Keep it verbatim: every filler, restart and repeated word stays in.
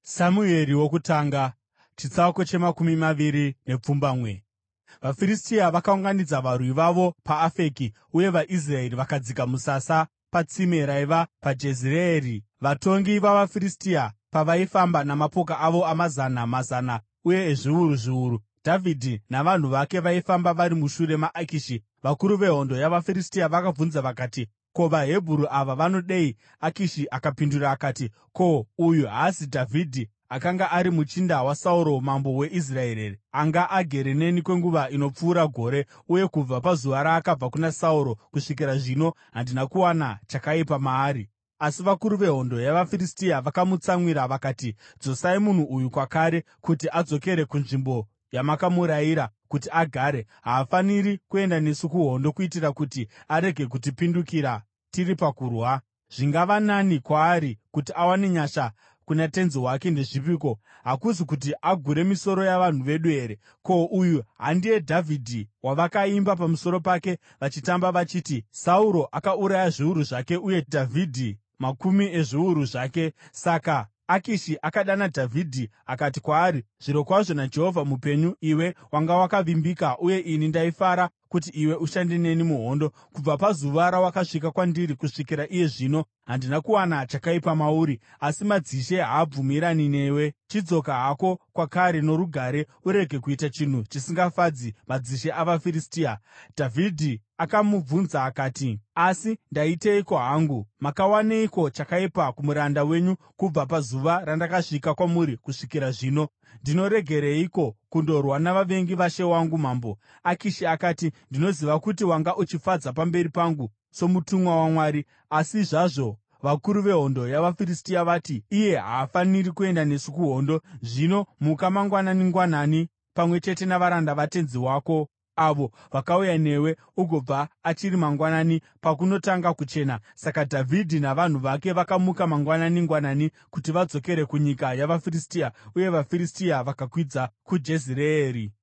Samueri wokutanga chitsauko chemakumi maviri nepfumbamwe. VaFiristia vakaunganidza varwi vavo paAfeki, uye vaIsraeri vakadzika musasa patsime raiva paJezireeri. Vatongi vavaFiristia pavaifamba namapoka avo amazana mazana uye ezviuru zviuru, Dhavhidhi navanhu vake vaifamba vari mushure maAkishi. Vakuru vehondo yavaFiristia vakabvunza vakati, “Ko, vaHebheru ava vanodei?” Akishi akapindura akati, “Ko, uyu haazi Dhavhidhi akanga ari muchinda waSauro mambo weIsraeri here? Anga agere neni kwenguva inopfuura gore, uye kubva pazuva raakabva kuna Sauro kusvikira zvino handina kuwana chakaipa maari.” Asi vakuru vehondo yavaFiristia vakamutsamwira vakati, “Dzosai munhu uyu kwakare, kuti adzokere kunzvimbo yamakamurayira kuti agare. Haafaniri kuenda nesu kuhondo, kuitira kuti arege kutipindukira tiri pakurwa. Zvingava nani kwaari kuti awane nyasha kuna tenzi wake ndezvipiko? Hakuzi kuti agure misoro yavanhu vedu here? Ko, uyu handiye Dhavhidhi wavakaimba pamusoro pake vachitamba vachiti: “ ‘Sauro akauraya zviuru zvake, uye Dhavhidhi makumi ezviuru zvake’?” Saka Akishi akadana Dhavhidhi akati kwaari, “Zvirokwazvo naJehovha mupenyu, iwe wanga wakavimbika, uye ini ndaifara kuti iwe ushande neni muhondo. Kubva pazuva rawakasvika kwandiri kusvikira iye zvino, handina kuwana chakaipa mauri. Asi madzishe haabvumirani newe. Chidzoka hako kwakare norugare, urege kuita chinhu chisingafadzi madzishe avaFiristia.” Dhavhidhi akamubvunza akati, “Asi ndaiteiko hangu? Makawaneiko chakaipa kumuranda wenyu kubva pazuva randakasvika kwamuri kusvikira zvino? Ndinoregereiko kundorwa navavengi vashe wangu mambo?” Akishi akati, “Ndinoziva kuti wanga uchifadza pamberi pangu somutumwa waMwari. Asi zvazvo vakuru vehondo yavaFiristia vati, ‘Iye haafaniri kuenda nesu kuhondo.’ Zvino muka mangwanani-ngwanani pamwe chete navaranda vatenzi wako avo vakauya newe, ugobva achiri mangwanani pakunotanga kuchena.” Saka Dhavhidhi navanhu vake vakamuka mangwanani-ngwanani kuti vadzokere kunyika yavaFiristia, uye vaFiristia vakakwidza kuJezireeri.